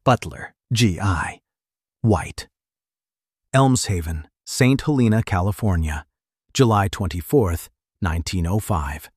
Butler, G.I. White. Elmshaven, St. Helena, California, July 24, 1905.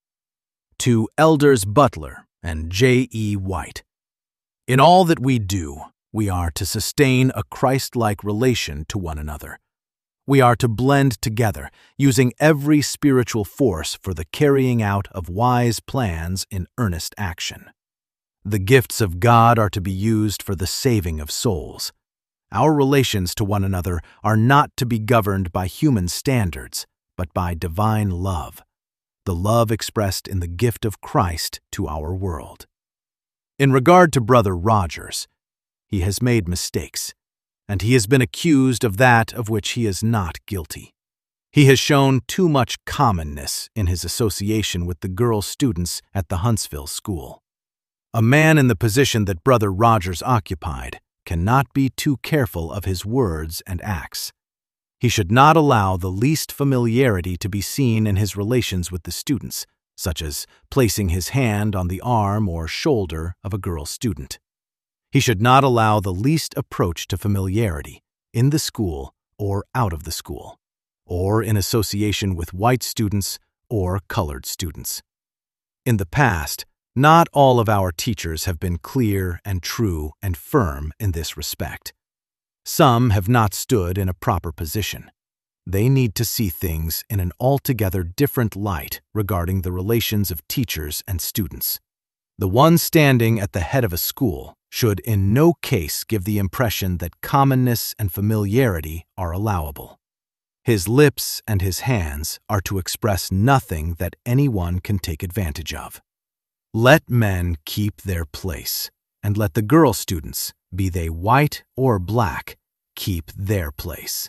To Elders Butler and J.E. White. In all that we do, we are to sustain a Christ-like relation to one another. We are to blend together, using every spiritual force for the carrying out of wise plans in earnest action. The gifts of God are to be used for the saving of souls. Our relations to one another are not to be governed by human standards, but by divine love, the love expressed in the gift of Christ to our world. In regard to Brother Rogers, he has made mistakes, and he has been accused of that of which he is not guilty. He has shown too much commonness in his association with the girl students at the Huntsville school. A man in the position that Brother Rogers occupied cannot be too careful of his words and acts. He should not allow the least familiarity to be seen in his relations with the students, such as placing his hand on the arm or shoulder of a girl student. He should not allow the least approach to familiarity, in the school or out of the school, or in association with white students or colored students. In the past, not all of our teachers have been clear and true and firm in this respect. Some have not stood in a proper position. They need to see things in an altogether different light regarding the relations of teachers and students. The one standing at the head of a school should in no case give the impression that commonness and familiarity are allowable. His lips and his hands are to express nothing that anyone can take advantage of. Let men keep their place, and let the girl students, be they white or black, keep their place.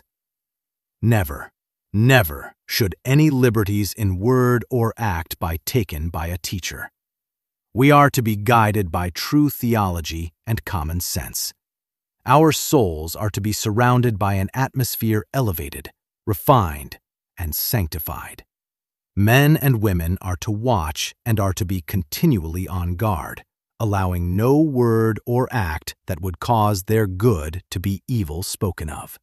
Never, never should any liberties in word or act be taken by a teacher. We are to be guided by true theology and common sense. Our souls are to be surrounded by an atmosphere elevated, refined, and sanctified. Men and women are to watch and are to be continually on guard, allowing no word or act that would cause their good to be evil spoken of.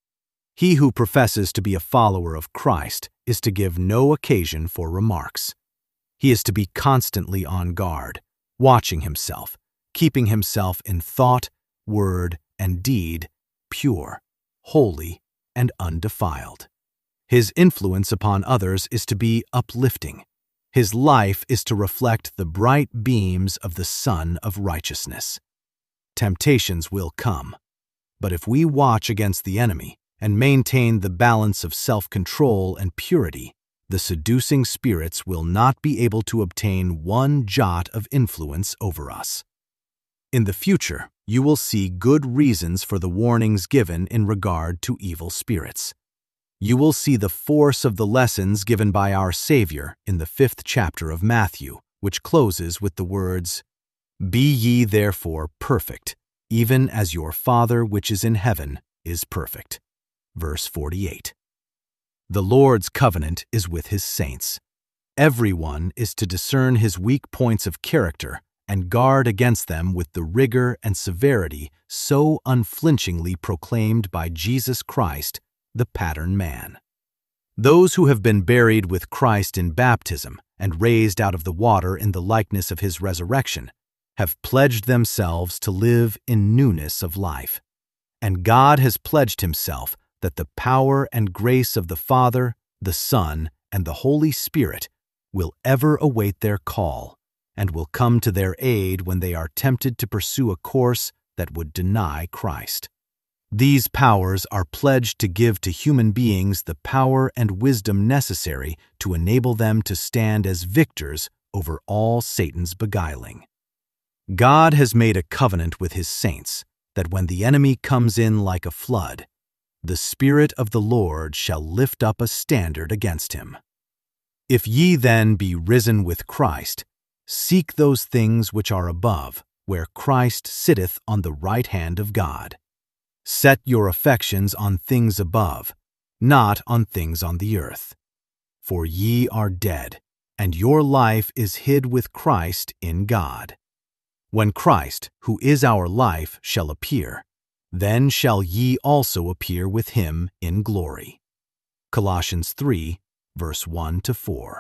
He who professes to be a follower of Christ is to give no occasion for remarks. He is to be constantly on guard, watching himself, keeping himself in thought, word, and deed pure, holy, and undefiled. His influence upon others is to be uplifting. His life is to reflect the bright beams of the Sun of Righteousness. Temptations will come, but if we watch against the enemy and maintain the balance of self-control and purity, the seducing spirits will not be able to obtain one jot of influence over us. In the future, you will see good reasons for the warnings given in regard to evil spirits. You will see the force of the lessons given by our Savior in the 5th chapter of Matthew, which closes with the words, "Be ye therefore perfect, even as your Father which is in heaven is perfect." Verse 48. The Lord's covenant is with his saints. Everyone is to discern his weak points of character and guard against them with the rigor and severity so unflinchingly proclaimed by Jesus Christ, the pattern man. Those who have been buried with Christ in baptism and raised out of the water in the likeness of his resurrection have pledged themselves to live in newness of life. And God has pledged himself that the power and grace of the Father, the Son, and the Holy Spirit will ever await their call and will come to their aid when they are tempted to pursue a course that would deny Christ. These powers are pledged to give to human beings the power and wisdom necessary to enable them to stand as victors over all Satan's beguiling. God has made a covenant with his saints that when the enemy comes in like a flood, the Spirit of the Lord shall lift up a standard against him. If ye then be risen with Christ, seek those things which are above, where Christ sitteth on the right hand of God. Set your affections on things above, not on things on the earth. For ye are dead, and your life is hid with Christ in God. When Christ, who is our life, shall appear, then shall ye also appear with him in glory. Colossians 3, verse 1-4.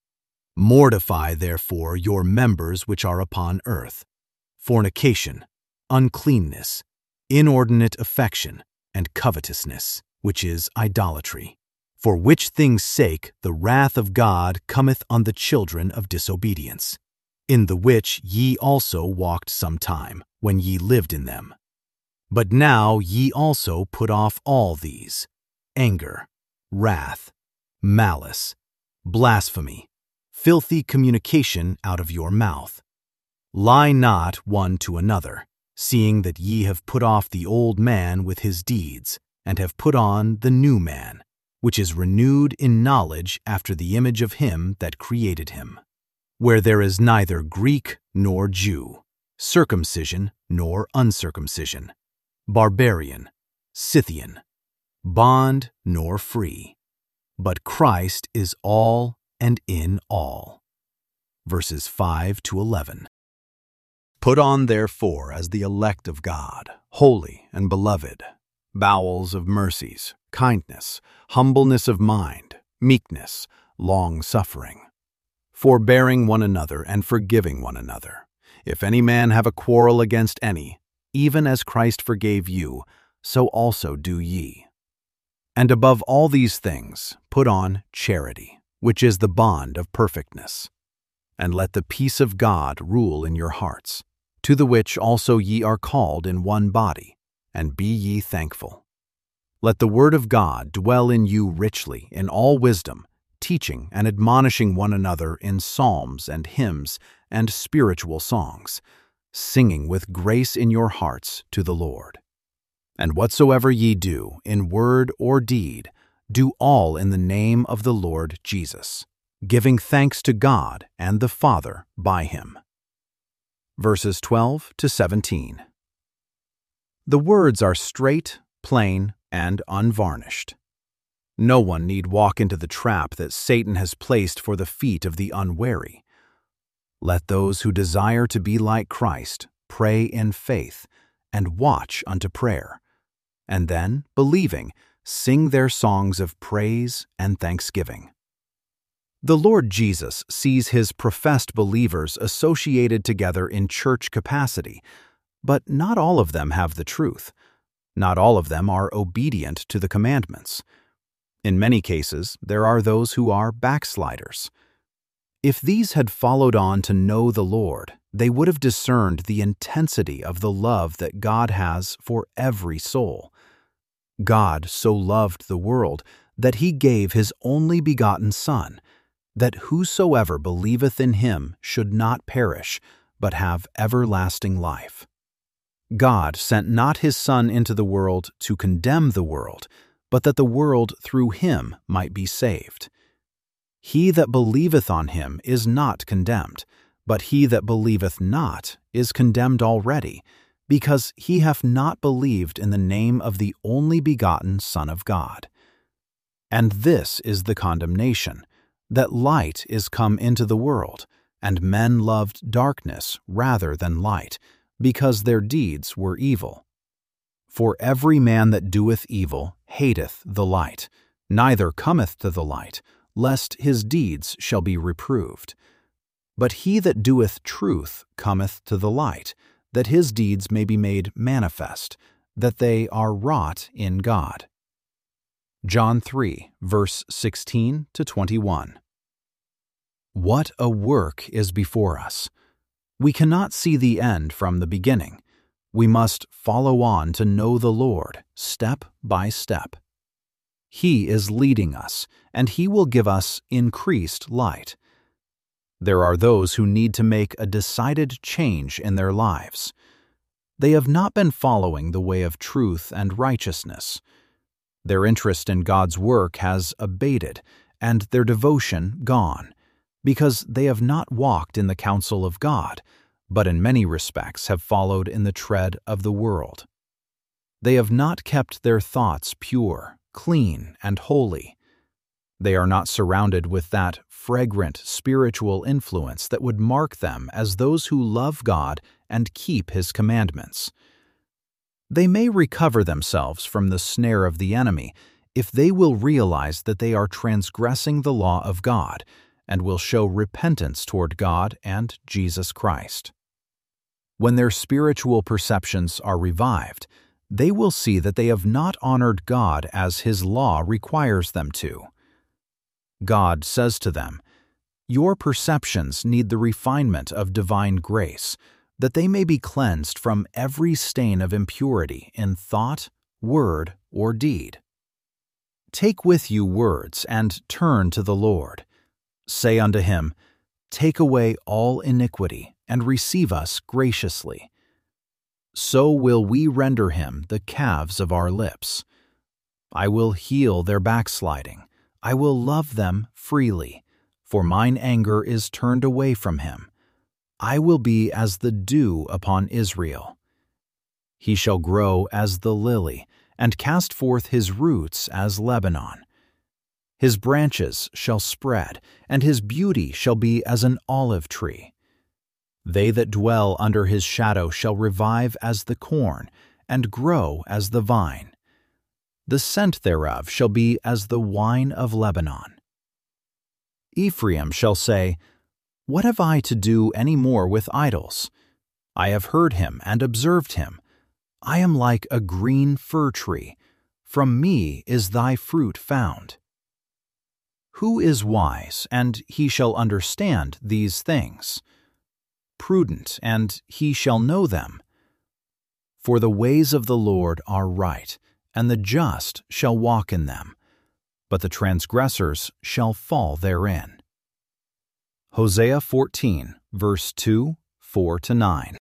Mortify therefore your members which are upon earth: fornication, uncleanness, inordinate affection, and covetousness, which is idolatry. For which things' sake the wrath of God cometh on the children of disobedience, in the which ye also walked sometime, when ye lived in them. But now ye also put off all these: anger, wrath, malice, blasphemy, filthy communication out of your mouth. Lie not one to another, seeing that ye have put off the old man with his deeds, and have put on the new man, which is renewed in knowledge after the image of him that created him, where there is neither Greek nor Jew, circumcision nor uncircumcision, barbarian, Scythian, bond nor free, but Christ is all and in all. Verses 5-11. Put on therefore as the elect of God, holy and beloved, bowels of mercies, kindness, humbleness of mind, meekness, long-suffering, forbearing one another and forgiving one another. If any man have a quarrel against any, even as Christ forgave you, so also do ye. And above all these things, put on charity, which is the bond of perfectness. And let the peace of God rule in your hearts, to the which also ye are called in one body, and be ye thankful. Let the word of God dwell in you richly in all wisdom, teaching and admonishing one another in psalms and hymns and spiritual songs, singing with grace in your hearts to the Lord. And whatsoever ye do, in word or deed, do all in the name of the Lord Jesus, giving thanks to God and the Father by him. Verses 12-17. The words are straight, plain, and unvarnished. No one need walk into the trap that Satan has placed for the feet of the unwary. Let those who desire to be like Christ pray in faith and watch unto prayer, and then, believing, sing their songs of praise and thanksgiving. The Lord Jesus sees his professed believers associated together in church capacity, but not all of them have the truth. Not all of them are obedient to the commandments. In many cases, there are those who are backsliders. If these had followed on to know the Lord, they would have discerned the intensity of the love that God has for every soul. God so loved the world that he gave his only begotten Son, that whosoever believeth in him should not perish, but have everlasting life. God sent not his Son into the world to condemn the world, but that the world through him might be saved. He that believeth on him is not condemned, but he that believeth not is condemned already, because he hath not believed in the name of the only begotten Son of God. And this is the condemnation, that light is come into the world, and men loved darkness rather than light, because their deeds were evil. For every man that doeth evil hateth the light, neither cometh to the light, lest his deeds shall be reproved. But he that doeth truth cometh to the light, that his deeds may be made manifest, that they are wrought in God. John 3, verse 16-21. What a work is before us! We cannot see the end from the beginning. We must follow on to know the Lord, step by step. He is leading us, and he will give us increased light. There are those who need to make a decided change in their lives. They have not been following the way of truth and righteousness. Their interest in God's work has abated, and their devotion gone, because they have not walked in the counsel of God, but in many respects have followed in the tread of the world. They have not kept their thoughts pure, clean, and holy. They are not surrounded with that fragrant spiritual influence that would mark them as those who love God and keep his commandments. They may recover themselves from the snare of the enemy if they will realize that they are transgressing the law of God and will show repentance toward God and Jesus Christ. When their spiritual perceptions are revived, they will see that they have not honored God as His law requires them to. God says to them, "Your perceptions need the refinement of divine grace, that they may be cleansed from every stain of impurity in thought, word, or deed. Take with you words and turn to the Lord. Say unto Him, Take away all iniquity and receive us graciously. So will we render Him the calves of our lips. I will heal their backsliding. I will love them freely, for mine anger is turned away from him. I will be as the dew upon Israel. He shall grow as the lily, and cast forth his roots as Lebanon. His branches shall spread, and his beauty shall be as an olive tree. They that dwell under his shadow shall revive as the corn, and grow as the vine. The scent thereof shall be as the wine of Lebanon. Ephraim shall say, What have I to do any more with idols? I have heard him and observed him. I am like a green fir tree. From me is thy fruit found. Who is wise, and he shall understand these things? Prudent, and he shall know them. For the ways of the Lord are right, and the just shall walk in them, but the transgressors shall fall therein. Hosea 14, verse 2, 4-9.